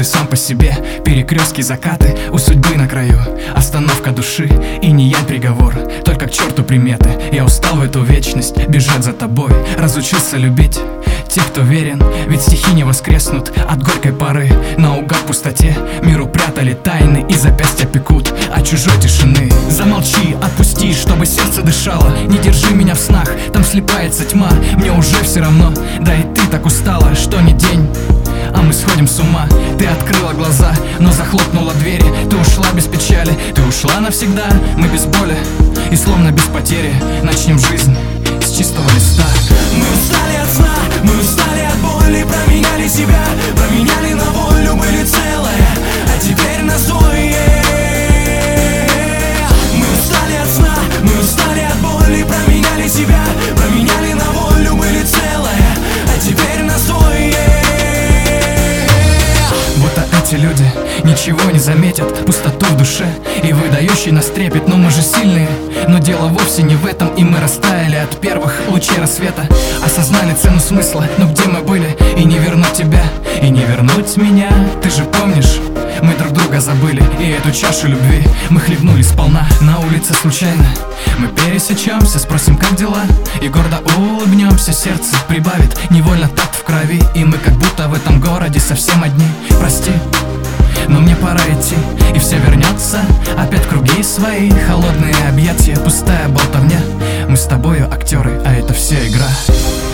каждый сам по себе. Перекрестки, закаты, у судьбы на краю. Остановка души и не янь приговор, только к черту приметы. Я устал в эту вечность бежать за тобой. Разучился любить тех, кто верен, ведь стихи не воскреснут от горькой поры. Наугад в пустоте миру прятали тайны и запястья пекут от чужой тишины. Замолчи, отпусти, чтобы сердце дышало. Не держи меня в снах, там слепается тьма. Мне уже все равно, да и ты так устала, что не день, а мы сходим с ума. Ты открыла глаза, но захлопнула двери. Ты ушла без печали, ты ушла навсегда. Мы без боли и словно без потери начнем жизнь с чистого листа. Мы устали от сна, мы устали от боли. Променяли себя, променяли на волю. Были целые, а теперь на зои. Мы устали от сна, мы устали от боли. Променяли себя, променяли на волю. Были целые, а теперь на зои. Будто эти люди ничего не заметят, пустоту в душе и выдающий нас трепет. Но мы же сильные, но дело вовсе не в этом. И мы растаяли от первых лучей рассвета. Осознали цену смысла, но где мы были? И не вернуть тебя, и не вернуть меня. Ты же помнишь, мы друг друга забыли, и эту чашу любви мы хлебнули сполна. На улице случайно мы пересечемся, спросим, как дела, и гордо улыбнемся. Сердце прибавит невольно такт в крови, и мы как будто в этом городе совсем одни. Прости, но мне пора идти, и все вернется опять в круги свои. Холодные объятия, пустая болтовня. Мы с тобою актеры, а это все игра.